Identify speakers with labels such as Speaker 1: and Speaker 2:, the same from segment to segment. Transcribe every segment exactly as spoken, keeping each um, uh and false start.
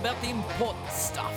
Speaker 1: about the important stuff.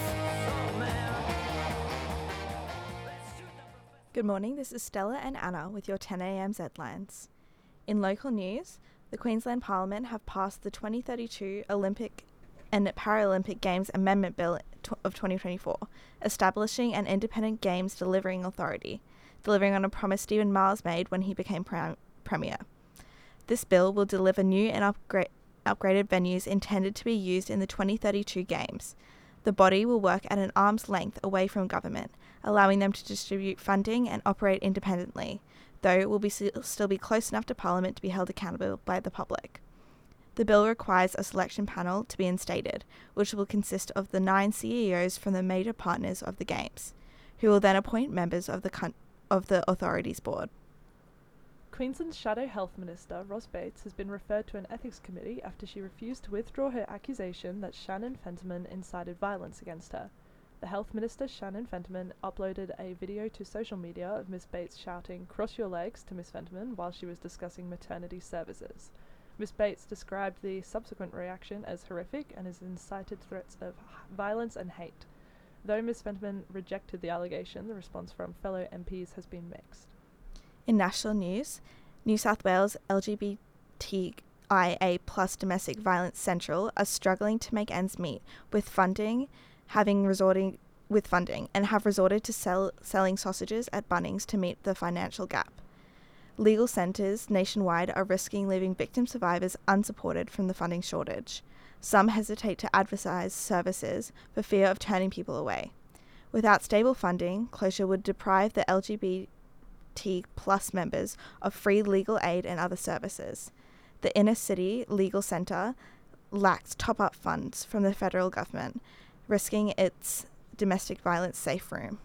Speaker 2: Good morning, this is Stella and Anna with your ten a m Z-Lines. In local news, the Queensland Parliament have passed the twenty thirty-two Olympic and Paralympic Games Amendment Bill of twenty twenty-four, establishing an independent games delivering authority, delivering on a promise Stephen Miles made when he became prim- Premier. This bill will deliver new and upgra- upgraded venues intended to be used in the twenty thirty-two Games. The body will work at an arm's length away from government, allowing them to distribute funding and operate independently, though it will be st- still be close enough to Parliament to be held accountable by the public. The bill requires a selection panel to be instated, which will consist of the nine C E Os from the major partners of the Games, who will then appoint members of the con- of the authority's board.
Speaker 3: Queensland's Shadow Health Minister, Ros Bates, has been referred to an ethics committee after she refused to withdraw her accusation that Shannon Fentiman incited violence against her. The Health Minister, Shannon Fentiman, uploaded a video to social media of Miss Bates shouting, "Cross your legs," to Miss Fentiman while she was discussing maternity services. Miss Bates described the subsequent reaction as horrific and has incited threats of violence and hate. Though Miss Fentiman rejected the allegation, the response from fellow M Ps has been mixed.
Speaker 2: In national news, New South Wales L G B T I A plus Domestic Violence Central are struggling to make ends meet with funding, having resorting with funding, and have resorted to sell, selling sausages at Bunnings to meet the financial gap. Legal centres nationwide are risking leaving victim survivors unsupported from the funding shortage. Some hesitate to advertise services for fear of turning people away. Without stable funding, closure would deprive the L G B T plus members of free legal aid and other services. The Inner City Legal Centre lacks top-up funds from the federal government, risking its domestic violence safe room.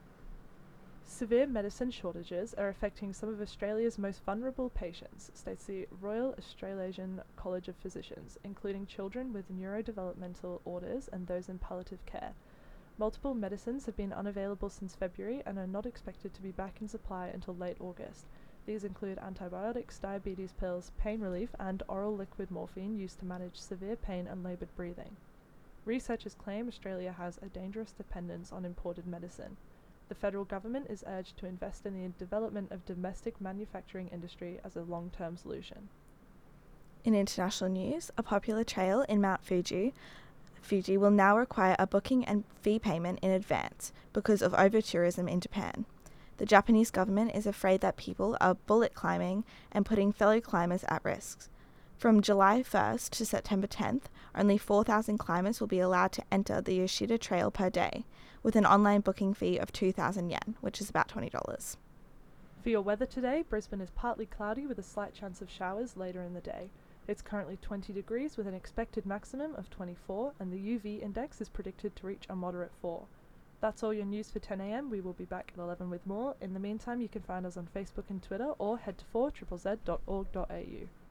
Speaker 3: Severe medicine shortages are affecting some of Australia's most vulnerable patients, states the Royal Australasian College of Physicians, including children with neurodevelopmental orders and those in palliative care. Multiple medicines have been unavailable since February and are not expected to be back in supply until late August. These include antibiotics, diabetes pills, pain relief, and oral liquid morphine used to manage severe pain and laboured breathing. Researchers claim Australia has a dangerous dependence on imported medicine. The federal government is urged to invest in the development of domestic manufacturing industry as a long-term solution.
Speaker 2: In international news, a popular trail in Mount Fuji Fuji will now require a booking and fee payment in advance because of over-tourism in Japan. The Japanese government is afraid that people are bullet climbing and putting fellow climbers at risk. From July first to September tenth, only four thousand climbers will be allowed to enter the Yoshida Trail per day, with an online booking fee of two thousand yen, which is about twenty dollars.
Speaker 3: For your weather today, Brisbane is partly cloudy with a slight chance of showers later in the day. It's currently twenty degrees with an expected maximum of twenty-four, and the U V index is predicted to reach a moderate four. That's all your news for ten a m. We will be back at eleven with more. In the meantime, you can find us on Facebook and Twitter or head to four Z Z Z dot org dot a u.